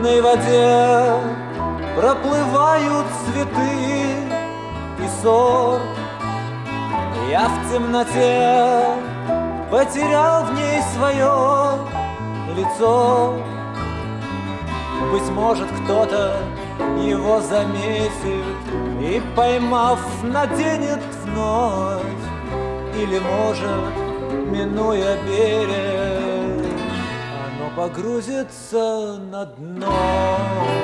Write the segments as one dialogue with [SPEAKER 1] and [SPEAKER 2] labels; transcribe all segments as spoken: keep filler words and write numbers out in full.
[SPEAKER 1] мутной воде проплывают цветы и сор. Я в темноте потерял в ней свое лицо. Быть может, кто-то его заметит и, поймав, наденет вновь. Или, может, минуя берег, оно погрузится на дно.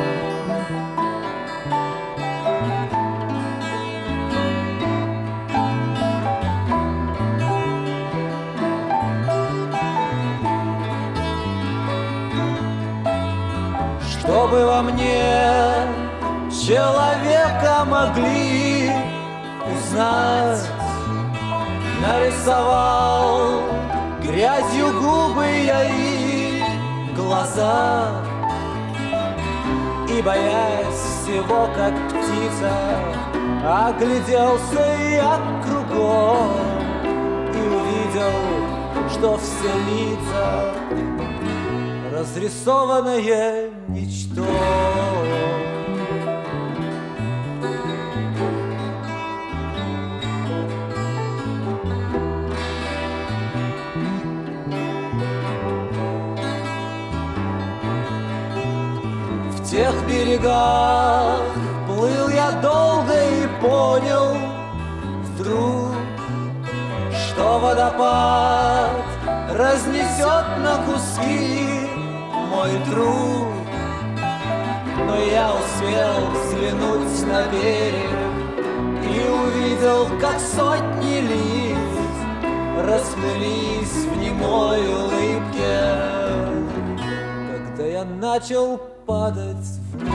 [SPEAKER 1] Чтобы во мне человека могли узнать, нарисовал грязью губы я и глаза. И, боясь всего, как птица, огляделся я кругом и увидел, что все лица разрисованное ничто. В тех берегах плыл я долго и понял вдруг, что водопад разнесет на куски мой труд. Но я успел взглянуть на берег и увидел, как сотни лиц расплылись в немой улыбке, когда я начал падать вниз.